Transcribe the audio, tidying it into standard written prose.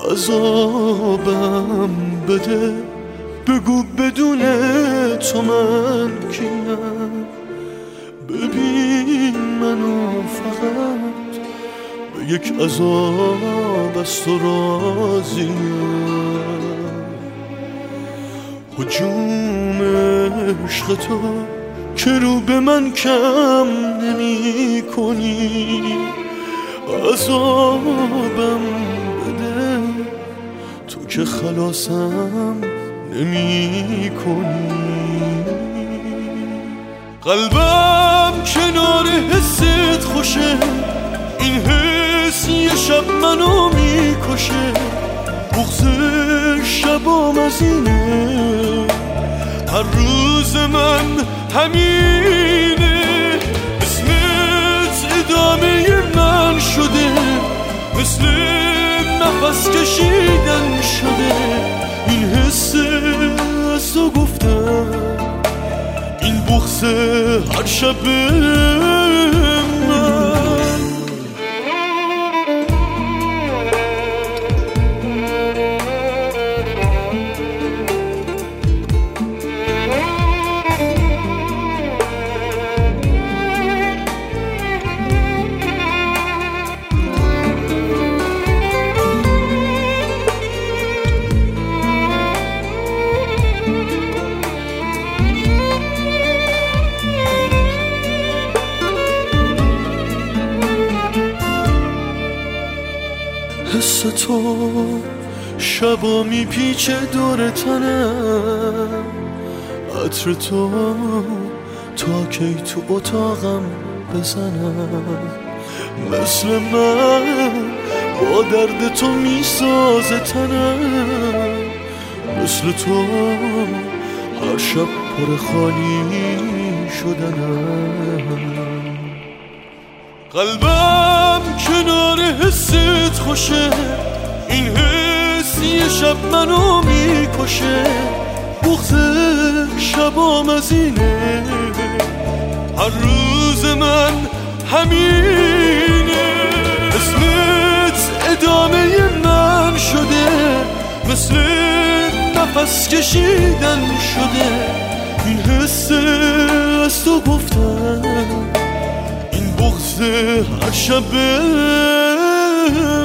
عذابم بده، بگو بدون تو من کیم. ببین منو فقط به یک عذاب از تو راضیم. هجوم عشق تو که رو به من کم نمی کنی، عذابم بده تو که خلاصم نمی کنی. قلبم کنار حست خوشه، این حس یه شب منو میکشه. بغض شبام از اینه، هر روز من همینه. اسمت ادامه من شده، مثل نفس کشیدن شده. این حس از تو گفتم، این بغض هر شب من. حس تو شبا میپیچه دور تنم، عطر تو تا کی تو اتاقم بزنم. مثل من با درد تو میسازه تنم، مثل تو هر شب پر خالی شدنم. قلبم کنار حست خوشه، این حس یه شب منو میکشه. بغض شبام از اینه، هر روز من همینه. اسمت ادامه من شده، مثل نفس کشیدن شده. این حس از تو گفتم، این بغض هر شب